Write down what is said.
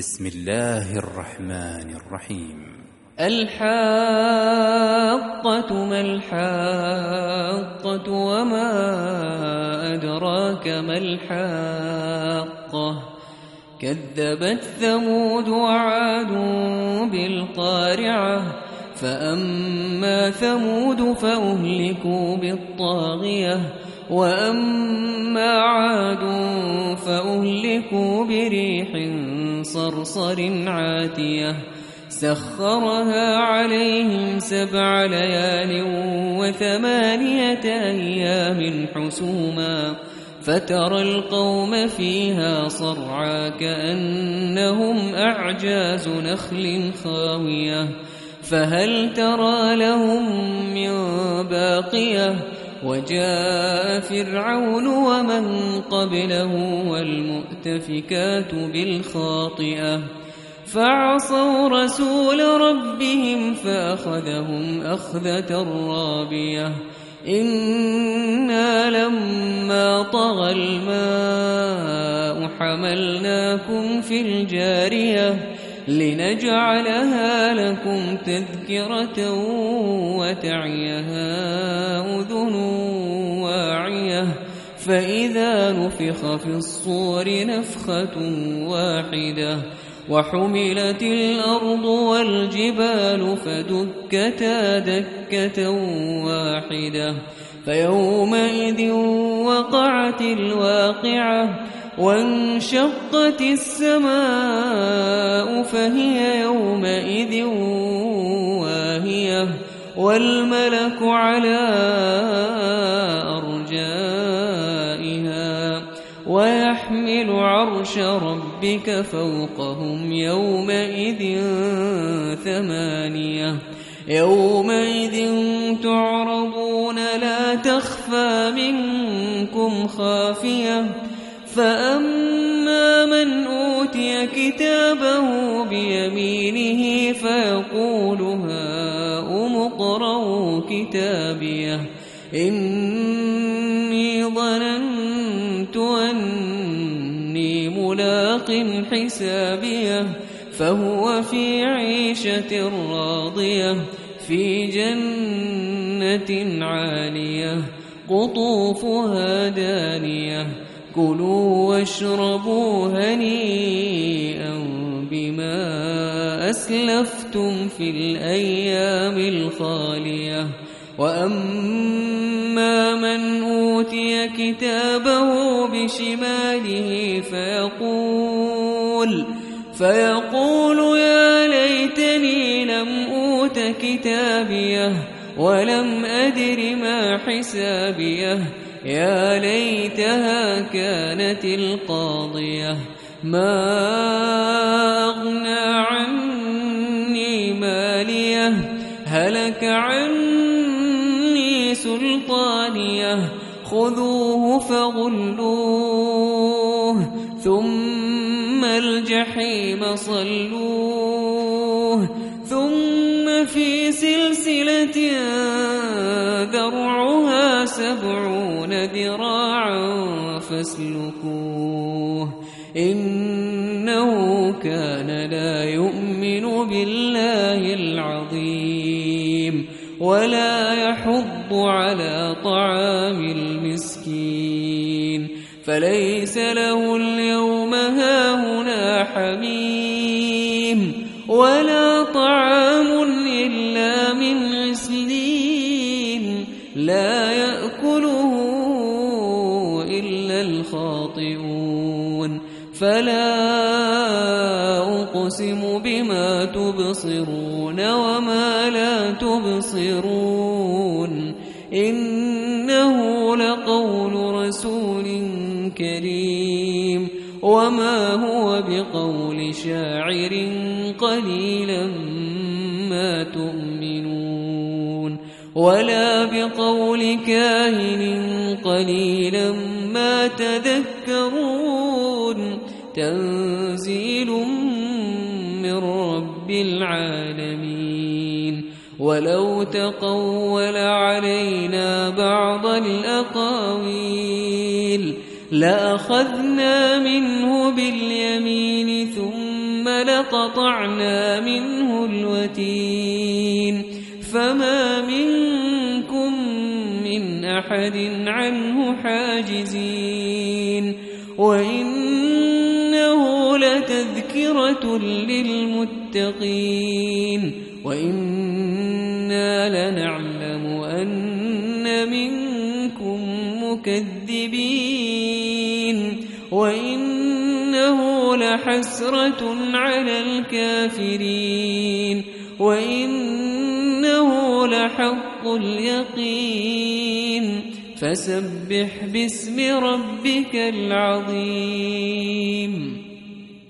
بسم الله الرحمن الرحيم. الحاقة ما الحاقة وما أدراك ما الحاقة كذبت ثمود وعاد بالقارعة فأما ثمود فأهلكوا بالطاغية وأما عاد فأهلكوا بريح صرصر عاتية سخرها عليهم 7 ليال و8 أيام حسوما فترى القوم فيها صرعى كأنهم أعجاز نخل خاوية فهل ترى لهم من باقية وجاء فرعون ومن قبله والمؤتفكات بالخاطئة فعصوا رسول ربهم فأخذهم أخذة رابية إنا لما طغى الماء حملناكم في الجارية لنجعلها لكم تذكرة وتعيها أذن واعية فإذا نفخ في الصور نفخة واحدة وحملت الأرض والجبال فدكتا دكة واحدة فيومئذ وقعت الواقعة وانشقت السماء فهي يومئذ واهية والملك على أرجائها ويحمل عرش ربك فوقهم يومئذ 8 يومئذ تعرضون لا تخفى منكم خافية فأما من أوتي كتابه بيمينه فيقول هاؤم اقرءوا كتابيه إني ظننت أني ملاق حسابيه فهو في عيشة راضية في جنة عالية قطوفها دانية كلوا واشربوا هنيئا بما أسلفتم في الأيام الخالية وأما من أوتي كتابه بشماله فيقول يا ليتني لم أوت كتابيه ولم أدر ما حسابيه يا ليتها كانت القاضية ما أغنى عني ماليه هلك عني سلطانيه خذوه فغلوه ثم الجحيم صلوه ثم في سلسلة ذرعها 70 ذراعا فاسلكوه إنه كان لا يؤمن بالله العظيم ولا يحض على طعام المسكين فليس له اليوم هاهنا حميم ولا طعام إلا من غسلين لا يأكله إلا الخاطئون فلا أقسم بما تبصرون وما لا تبصرون إنه لقول رسول كريم وما هو بقول شاعر قليلا ما تؤمنون ولا بقول كاهن قليلا ما تذكرون تنزيل من رب العالمين ولو تقول علينا بعض الأقاويل لأخذنا منه باليمين ثم لقطعنا منه الوتين فما منكم من أحد عنه حاجزين وإنه لتذكرة للمتقين وإنا لنعلم أن منكم مكذبين وإنه لحسرة على الكافرين وإنه لحق اليقين فسبح باسم ربك العظيم